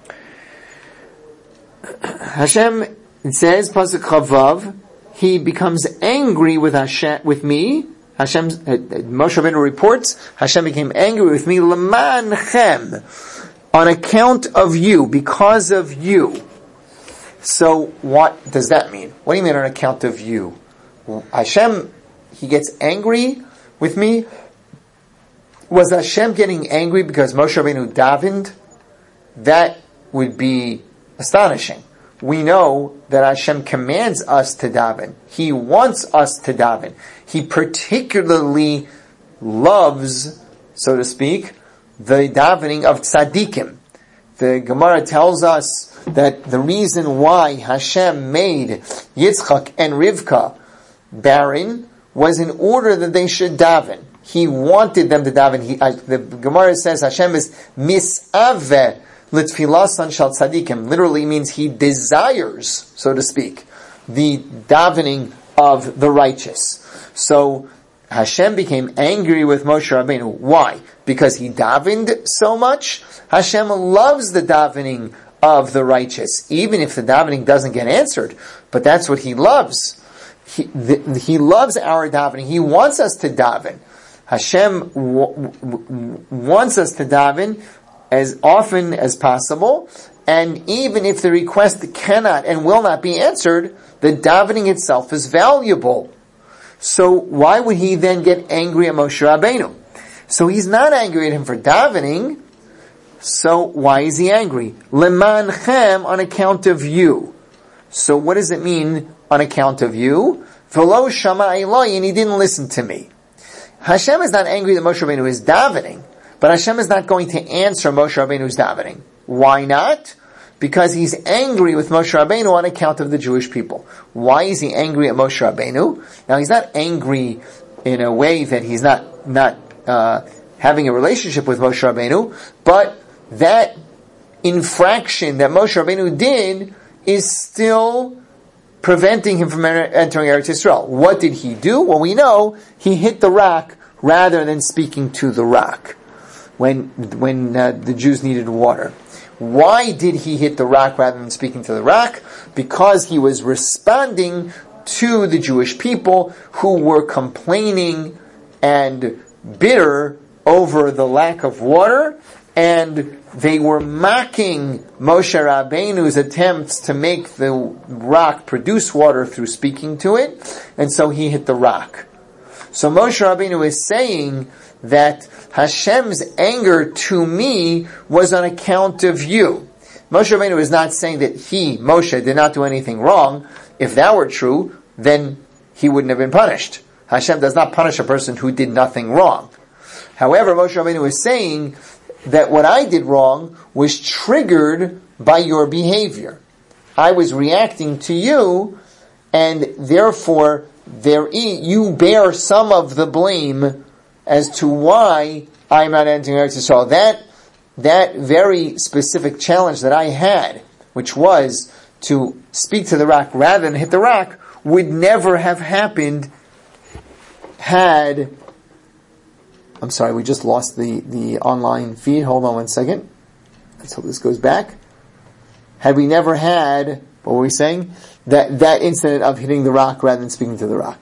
Hashem, it says, Pasuk Chavav, he becomes angry with Hashem, with me. Hashem, uh, Moshe Rabbeinu reports, Hashem became angry with me, L'manchem, on account of you, because of you. So, what does that mean? What do you mean on account of you? Hashem, he gets angry with me. Was Hashem getting angry because Moshe Rabbeinu davened? That would be astonishing. We know that Hashem commands us to daven. He wants us to daven. He particularly loves, so to speak, the davening of tzaddikim. The Gemara tells us that the reason why Hashem made Yitzchak and Rivka barren was in order that they should daven. He wanted them to daven. He, uh, the Gemara says Hashem is misaveh l'tfilasan shal tzaddikim. Literally means he desires, so to speak, the davening of the righteous. So Hashem became angry with Moshe Rabbeinu. Why? Because he davened so much? Hashem loves the davening of the righteous, even if the davening doesn't get answered. But that's what he loves. He, the, he loves our davening. He wants us to daven. Hashem w- w- wants us to daven as often as possible, and even if the request cannot and will not be answered, the davening itself is valuable. So why would he then get angry at Moshe Rabbeinu? So he's not angry at him for davening. So why is he angry? L'manchem, on account of you. So what does it mean on account of you? V'lo shama Eloi, and he didn't listen to me. Hashem is not angry that Moshe Rabbeinu is davening, but Hashem is not going to answer Moshe Rabbeinu's davening. Why not? Because he's angry with Moshe Rabbeinu on account of the Jewish people. Why is he angry at Moshe Rabbeinu? Now he's not angry in a way that he's not not uh, having a relationship with Moshe Rabbeinu, but that infraction that Moshe Rabbeinu did is still preventing him from entering Eretz Yisrael. What did he do? Well, we know he hit the rock rather than speaking to the rock when when uh, the Jews needed water. Why did he hit the rock rather than speaking to the rock? Because he was responding to the Jewish people who were complaining and bitter over the lack of water, and they were mocking Moshe Rabbeinu's attempts to make the rock produce water through speaking to it, and so he hit the rock. So Moshe Rabbeinu is saying that Hashem's anger to me was on account of you. Moshe Rabbeinu is not saying that he, Moshe, did not do anything wrong. If that were true, then he wouldn't have been punished. Hashem does not punish a person who did nothing wrong. However, Moshe Rabbeinu is saying that what I did wrong was triggered by your behavior. I was reacting to you, and therefore there is, you bear some of the blame as to why I'm not entering Eretz Yisrael. That, that very specific challenge that I had, which was to speak to the rock rather than hit the rock, would never have happened had... I'm sorry, we just lost the, the online feed. Hold on one second. Let's hope this goes back. Had we never had, what were we saying? That, that incident of hitting the rock rather than speaking to the rock.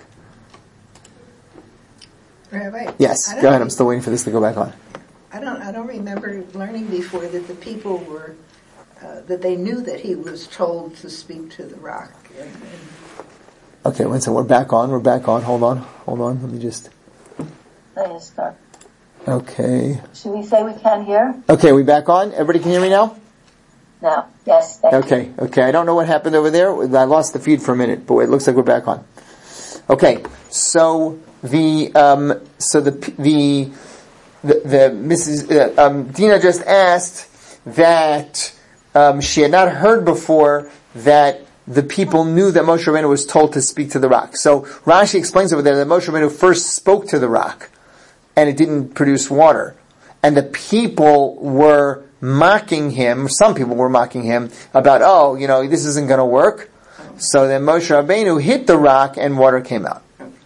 Right, right. Yes, go ahead. I'm still waiting for this to go back on. I don't, I don't remember learning before that the people were, uh, that they knew that he was told to speak to the rock. And, and okay, one second. We're back on. We're back on. Hold on. Hold on. Let me just... Start. Okay. Should we say we can't hear? Okay, we back on? Everybody can hear me now? No. Yes. Thank okay, you. okay. I don't know what happened over there. I lost the feed for a minute, but it looks like we're back on. Okay, so the um, so the the the, the Missus Uh, um, Dina just asked that um, she had not heard before that the people knew that Moshe Rabbeinu was told to speak to the rock. So Rashi explains over there that Moshe Rabbeinu first spoke to the rock, and it didn't produce water, and the people were mocking him. Some people were mocking him about, oh, you know, this isn't going to work. So then Moshe Rabbeinu hit the rock and water came out.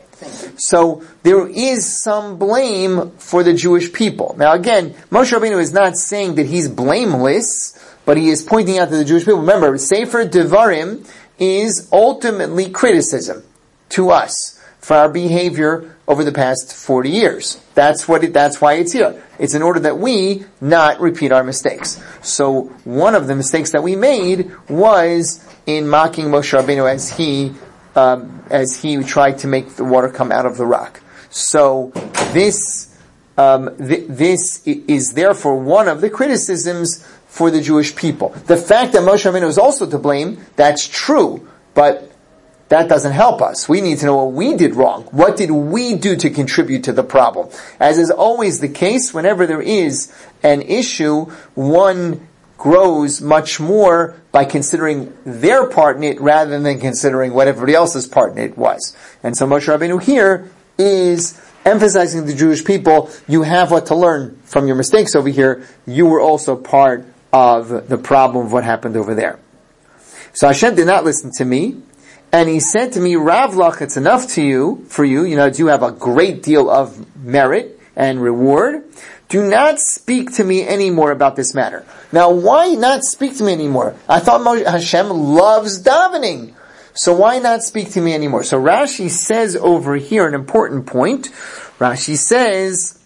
So there is some blame for the Jewish people. Now again, Moshe Rabbeinu is not saying that he's blameless, but he is pointing out to the Jewish people. Remember, Sefer Devarim is ultimately criticism to us for our behavior over the past forty years. That's what it, that's why it's here. It's in order that we not repeat our mistakes. So one of the mistakes that we made was in mocking Moshe Rabbeinu as he um, as he tried to make the water come out of the rock. So this um, th- this is therefore one of the criticisms for the Jewish people. The fact that Moshe Rabbeinu is also to blame, that's true, but that doesn't help us. We need to know what we did wrong. What did we do to contribute to the problem? As is always the case, whenever there is an issue, one grows much more by considering their part in it rather than considering what everybody else's part in it was. And so Moshe Rabbeinu here is emphasizing to the Jewish people, you have what to learn from your mistakes over here. You were also part of the problem of what happened over there. So Hashem did not listen to me. And he said to me, Ravlach, it's enough to you, for you, you know, you have a great deal of merit and reward. Do not speak to me anymore about this matter. Now, why not speak to me anymore? I thought Hashem loves davening. So why not speak to me anymore? So Rashi says over here an important point. Rashi says,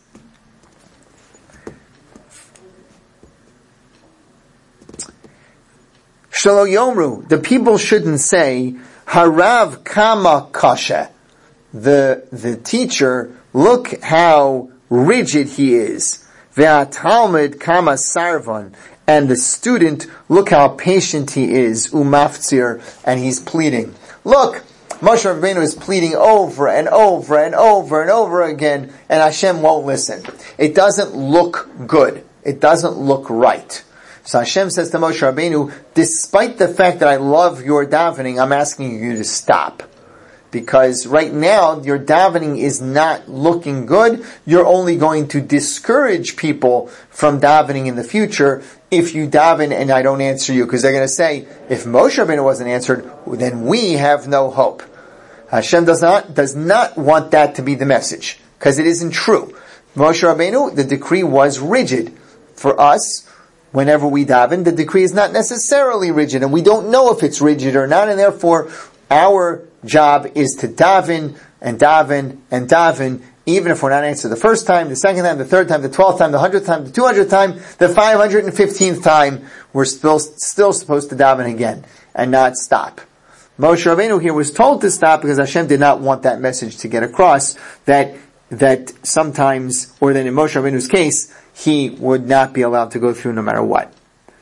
Shelo Yomru, the people shouldn't say, Harav kama kasha. The, the teacher, look how rigid he is. Ve'atalmud kama sarvan. And the student, look how patient he is. Umaftzir. And he's pleading. Look, Moshe Rabbeinu is pleading over and over and over and over again, and Hashem won't listen. It doesn't look good. It doesn't look right. So Hashem says to Moshe Rabbeinu, despite the fact that I love your davening, I'm asking you to stop. Because right now, your davening is not looking good. You're only going to discourage people from davening in the future if you daven and I don't answer you. Because they're going to say, if Moshe Rabbeinu wasn't answered, then we have no hope. Hashem does not, does not want that to be the message. Because it isn't true. Moshe Rabbeinu, the decree was rigid. For us, whenever we daven, the decree is not necessarily rigid, and we don't know if it's rigid or not, and therefore our job is to daven and daven and daven, even if we're not answered the first time, the second time, the third time, the twelfth time, the hundredth time, the two hundredth time, the five hundred fifteenth time, we're still, still supposed to daven again and not stop. Moshe Rabbeinu here was told to stop because Hashem did not want that message to get across, that that sometimes, or that in Moshe Rabbeinu's case, he would not be allowed to go through no matter what.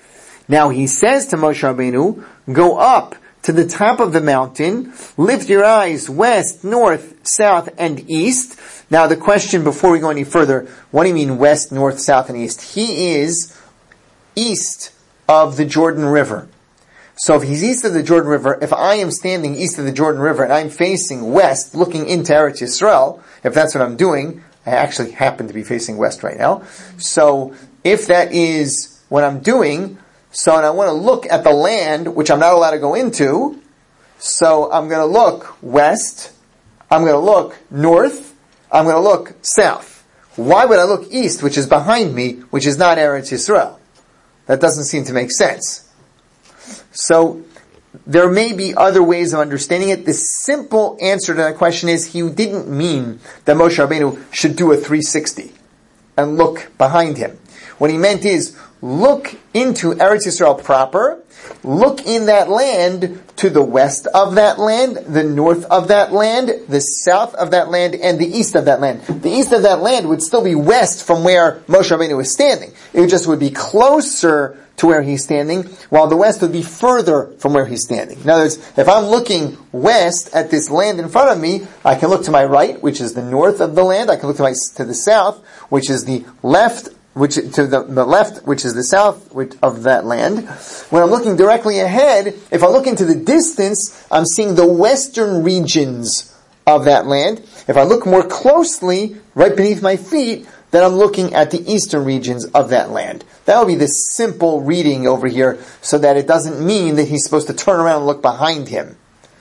Now he says to Moshe Rabbeinu, go up to the top of the mountain, lift your eyes west, north, south, and east. Now the question before we go any further, what do you mean west, north, south, and east? He is east of the Jordan River. So if he's east of the Jordan River, if I am standing east of the Jordan River and I'm facing west, looking into Eretz Yisrael, if that's what I'm doing, I actually happen to be facing west right now. So if that is what I'm doing, so and I want to look at the land, which I'm not allowed to go into, so I'm going to look west, I'm going to look north, I'm going to look south. Why would I look east, which is behind me, which is not Eretz Yisrael? That doesn't seem to make sense. So there may be other ways of understanding it. The simple answer to that question is he didn't mean that Moshe Rabbeinu should do a three sixty and look behind him. What he meant is look into Eretz Yisrael proper, look in that land to the west of that land, the north of that land, the south of that land, and the east of that land. The east of that land would still be west from where Moshe Rabbeinu is standing. It just would be closer to where he's standing, while the west would be further from where he's standing. In other words, if I'm looking west at this land in front of me, I can look to my right, which is the north of the land. I can look to my to the south, which is the left, which to the, the left, which is the south which, of that land. When I'm looking directly ahead, if I look into the distance, I'm seeing the western regions of that land. If I look more closely, right beneath my feet, then I'm looking at the eastern regions of that land. That would be the simple reading over here, so that it doesn't mean that he's supposed to turn around and look behind him.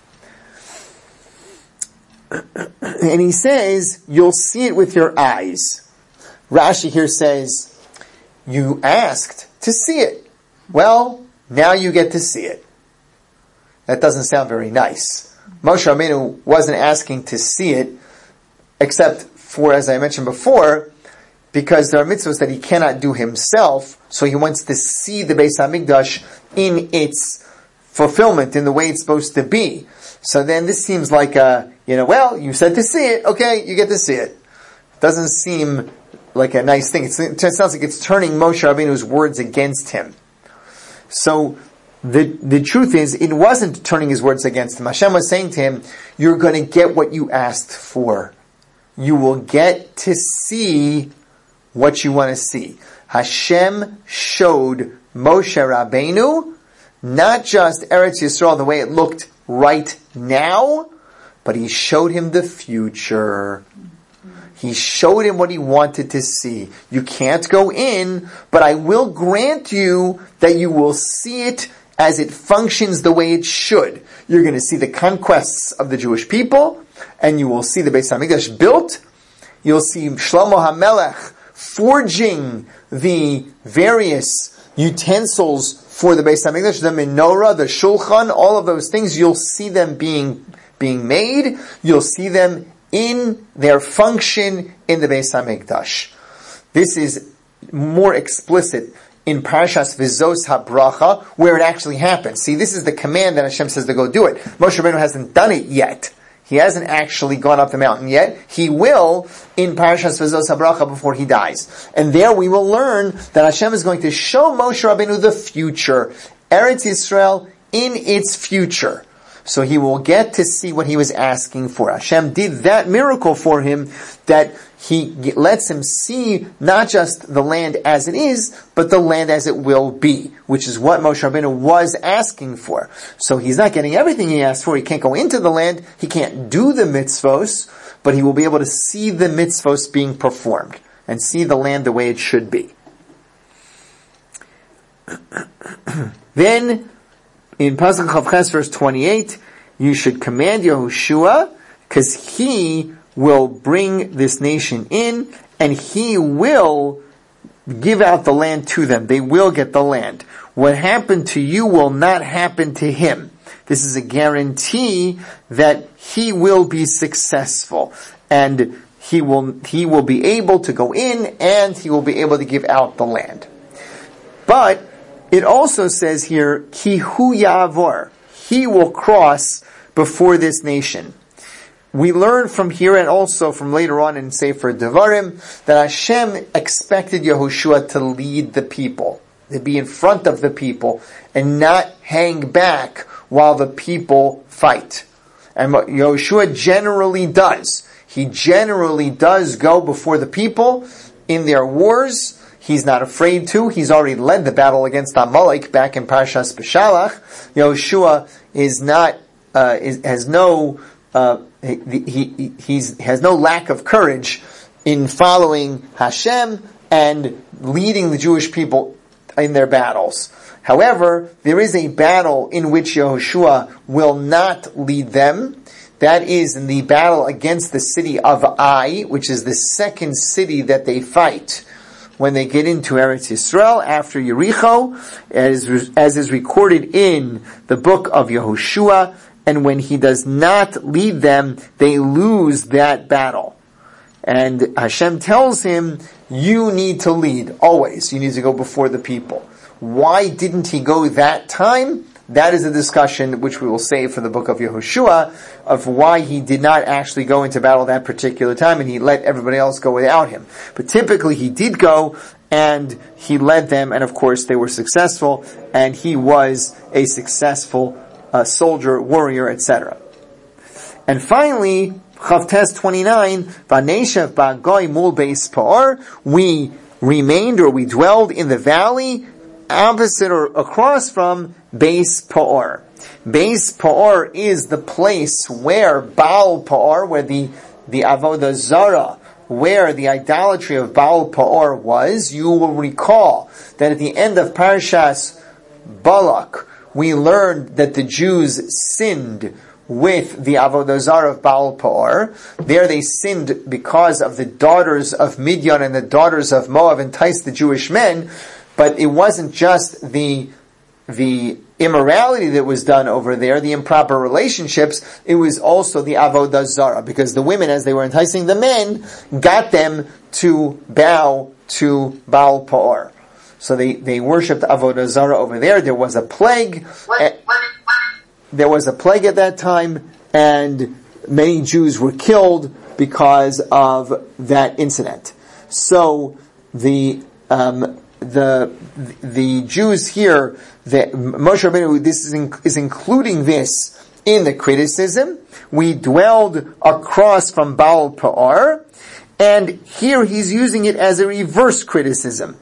And he says, you'll see it with your eyes. Rashi here says, you asked to see it. Well, now you get to see it. That doesn't sound very nice. Moshe Rabbeinu wasn't asking to see it, except for, as I mentioned before, because there are mitzvahs that he cannot do himself, so he wants to see the Beis HaMikdash in its fulfillment, in the way it's supposed to be. So then this seems like a, you know, well, you said to see it, okay, you get to see it. Doesn't seem like a nice thing. It's, it sounds like it's turning Moshe Rabbeinu's words against him. So the the truth is, it wasn't turning his words against him. Hashem was saying to him, you're going to get what you asked for. You will get to see what you want to see. Hashem showed Moshe Rabbeinu not just Eretz Yisrael the way it looked right now, but he showed him the future. He showed him what he wanted to see. You can't go in, but I will grant you that you will see it as it functions the way it should. You're going to see the conquests of the Jewish people, and you will see the Beis HaMikdash built. You'll see Shlomo HaMelech forging the various utensils for the Beis HaMikdash, the menorah, the shulchan, all of those things. You'll see them being being made. You'll see them in their function in the Beis HaMikdash. This is more explicit in Parashas Vizos HaBracha, where it actually happens. See, this is the command that Hashem says to go do it. Moshe Rabbeinu hasn't done it yet. He hasn't actually gone up the mountain yet. He will in Parashas Vizos HaBracha before he dies. And there we will learn that Hashem is going to show Moshe Rabbeinu the future. Eretz Yisrael in its future. So he will get to see what he was asking for. Hashem did that miracle for him, that he lets him see not just the land as it is, but the land as it will be, which is what Moshe Rabbeinu was asking for. So he's not getting everything he asked for. He can't go into the land. He can't do the mitzvos, but he will be able to see the mitzvos being performed and see the land the way it should be. Then, in Pasuk Chavches, verse twenty-eight, you should command Yehoshua, because he will bring this nation in, and he will give out the land to them. They will get the land. What happened to you will not happen to him. This is a guarantee that he will be successful, and he will he will be able to go in, and he will be able to give out the land. But it also says here, Ki hu ya'avor, he will cross before this nation. We learn from here and also from later on in Sefer Devarim that Hashem expected Yehoshua to lead the people, to be in front of the people and not hang back while the people fight. And what Yehoshua generally does, he generally does go before the people in their wars. He's not afraid to. He's already led the battle against Amalek back in Parashas Beshalach. Yehoshua is not, uh, is, has no, uh, he, he, he's, has no lack of courage in following Hashem and leading the Jewish people in their battles. However, there is a battle in which Yehoshua will not lead them. That is in the battle against the city of Ai, which is the second city that they fight when they get into Eretz Yisrael after Yericho, as, as is recorded in the book of Yehoshua. And when he does not lead them, they lose that battle. And Hashem tells him, you need to lead, always. You need to go before the people. Why didn't he go that time? that is a discussion which we will save for the book of Yehoshua, of why he did not actually go into battle that particular time and he let everybody else go without him. But typically he did go and he led them, and of course they were successful, and he was a successful uh, soldier, warrior, et cetera. And finally, Chavtes twenty-nine, Vaneshev Ba'goy Mul Beis Pa'or, we remained or we dwelled in the valley opposite or across from Beis Pa'or. Beis Pa'or is the place where Baal Pa'or, where the, the Avodah Zarah, where the idolatry of Baal Pa'or was. You will recall that at the end of Parashas Balak, we learned that the Jews sinned with the Avodah Zarah of Baal Pa'or. There they sinned because of the daughters of Midian and the daughters of Moab enticed the Jewish men, but it wasn't just the the immorality that was done over there, the improper relationships, it was also the Avodah Zarah, because the women, as they were enticing the men, got them to bow to Baal Pa'or. So they, they worshipped Avodah Zarah over there. There was a plague. What, what, There was a plague at that time, and many Jews were killed because of that incident. So the um, the the Jews here, the, Moshe Rabbeinu, this is, in, is including this in the criticism. We dwelled across from Baal Pa'or, and here he's using it as a reverse criticism.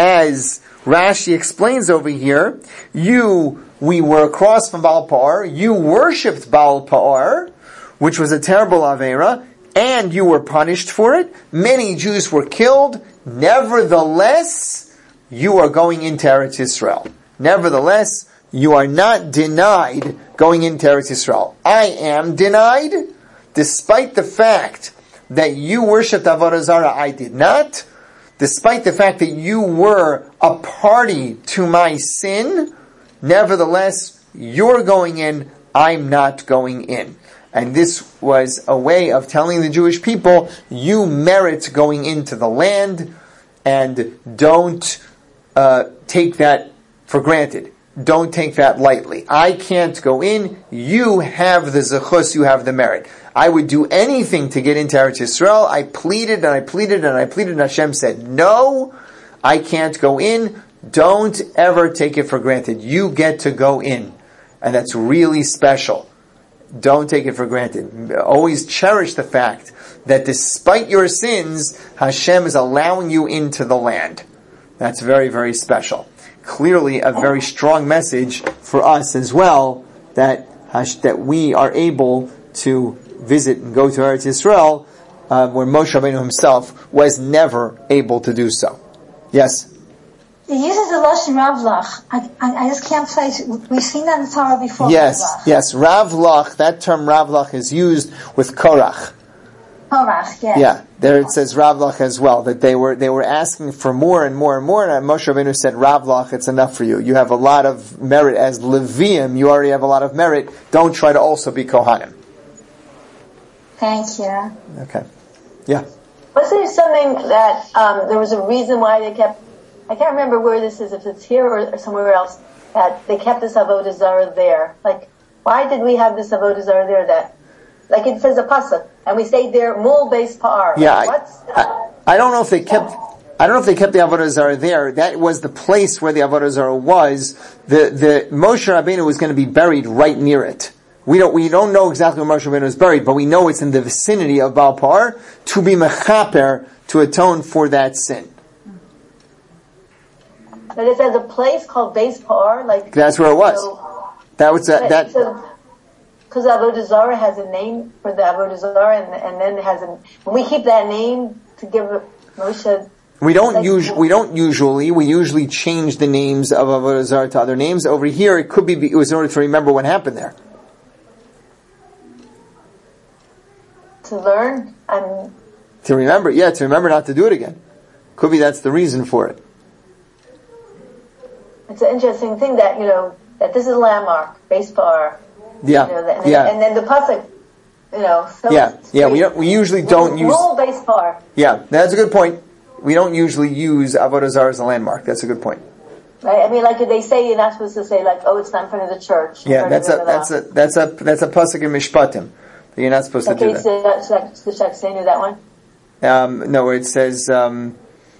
As Rashi explains over here, you, we were across from Baal Pa'or, you worshipped Baal Pa'or, which was a terrible Avera, and you were punished for it. Many Jews were killed. Nevertheless, you are going into Eretz Yisrael. Nevertheless, you are not denied going into Eretz Yisrael. I am denied, despite the fact that you worshipped Avodah Zarah, I did not. Despite the fact that you were a party to my sin, nevertheless, you're going in, I'm not going in. And this was a way of telling the Jewish people, you merit going into the land, and don't uh, take that for granted. Don't take that lightly. I can't go in, you have the zechus, you have the merit. I would do anything to get into Eretz Yisrael. I pleaded and I pleaded and I pleaded and Hashem said, no, I can't go in. Don't ever take it for granted. You get to go in. And that's really special. Don't take it for granted. Always cherish the fact that despite your sins, Hashem is allowing you into the land. That's very, very special. Clearly a very strong message for us as well, that that we are able to visit and go to Eretz Yisrael, uh, where Moshe Rabbeinu himself was never able to do so. Yes? He uses the Lashon Ravlach. I, I, I just can't place it. We've seen that in the Torah before. Yes, Ravlach. yes. Ravlach, that term Ravlach is used with Korach. Korach, yes. Yeah, there it says Ravlach as well, that they were they were asking for more and more and more, and Moshe Rabbeinu said, Ravlach, it's enough for you. You have a lot of merit as Levium, you already have a lot of merit. Don't try to also be Kohanim. Thank you. Okay. Yeah. Was there something that, um, there was a reason why they kept, I can't remember where this is, if it's here or, or somewhere else, that they kept this Avodah Zarah there. Like, why did we have this Avodah Zarah there that, like it says a pasuk, and we stayed there, Mul Beis Pa'or. Yeah, like, I, what's, I, I don't know if they kept, I don't know if they kept the Avodah Zarah there. That was the place where the Avodah Zarah was. The, the, Moshe Rabbeinu was going to be buried right near it. We don't, we don't know exactly where Moshe Rabbeinu is buried, but we know it's in the vicinity of Baal Pa'or to be mechaper, to atone for that sin. But it says a place called Beis Pa'or, like. That's where it was. So, that was, uh, that. Because Avodah Zarah has a name for the Avodah Zarah, and, and then it has a, when we keep that name to give Moshe. We don't like, usually, we don't usually, we usually change the names of Avodah Zarah to other names. Over here, it could be, it was in order to remember what happened there. To learn and to remember, yeah, to remember not to do it again. Could be that's the reason for it. It's an interesting thing that, you know, that this is a landmark, Beis Pa'or. Yeah, you know, and, then, yeah. and then the pasuk, you know. So yeah, yeah. We don't, we usually don't use. Mul Beis Pa'or. Yeah, that's a good point. We don't usually use Avodah Zarah as a landmark. That's a good point. Right? I mean, like, did they say you're not supposed to say, like, oh, it's not in front of the church? Yeah, that's a, that's a, that's a, that's a pasuk in Mishpatim. You're not supposed okay, to do that. Okay, so should I say that one? Um, no, where it says, um,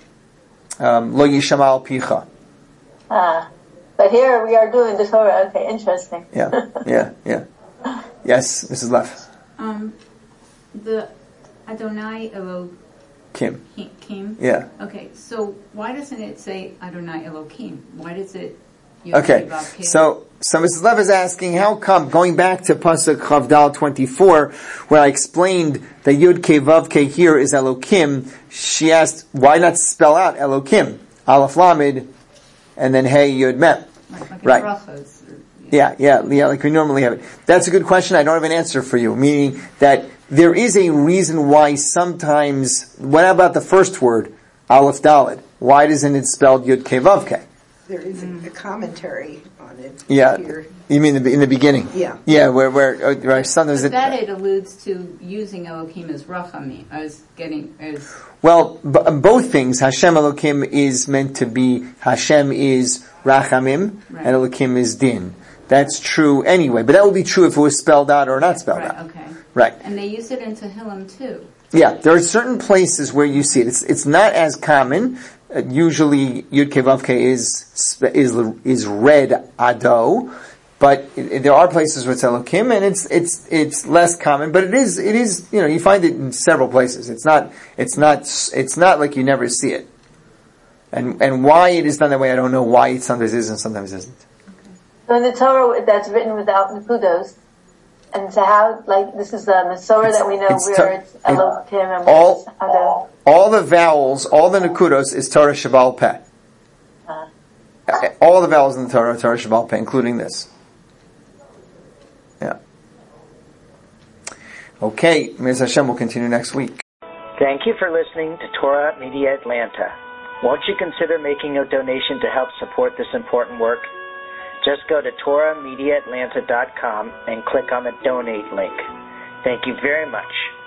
um, Lo yishama al picha. Ah. But here we are doing the Torah. Okay, interesting. Yeah, yeah, yeah. Yes, Missus Leff. Um, the Adonai Elohim. Kim. Kim? Yeah. Okay, so why doesn't it say Adonai Elohim? Why does it... Okay, so so Missus Lev is asking, how come, going back to Pasuk Chavdal twenty-four, where I explained that Yud Kei Vav Kei here is Elokim, she asked, why not spell out Elokim? Aleph Lamed, and then Hey Yud Mem. Like, like right. Brachos, or, yeah. yeah, yeah, yeah, like we normally have it. That's a good question. I don't have an answer for you, meaning that there is a reason why sometimes, what about the first word, Aleph Daled? Why doesn't it spelled Yud Kei Vav Kei? There is a, a commentary on it. Yeah, here. You mean in the beginning? Yeah. Yeah, where where uh, right, sometimes but it, that it alludes to using Elohim as Rachamim, as getting as. Well, b- both things. Hashem Elokim is meant to be Hashem is Rachamim, right. and Elokim is Din. That's true anyway, but that would be true if it was spelled out or not spelled right, out. Okay. Right. And they use it in Tehillim too. Yeah, there are certain places where you see it. It's it's not as common. Uh, usually, Yud Kei Vav Kei is is is read Ado, but it, it, there are places where it's Elokim, and it's it's it's less common. But it is it is you know you find it in several places. It's not it's not it's not like you never see it. And and why it is done that way, I don't know. Why it sometimes is and sometimes isn't. Okay. So in the Torah, that's written without Nekudos. And so how, like, this is the Masorah It's- that we know it's where to- it's Elohim and all- where it's Ado. All the vowels, all the Nekudos is Torah Shabal Peh. Uh, All the vowels in the Torah are Torah Shabal Peh, including this. Yeah. Okay, Miz Hashem will continue next week. Thank you for listening to Torah Media Atlanta. Won't you consider making a donation to help support this important work? Just go to Torah Media Atlanta dot com and click on the donate link. Thank you very much.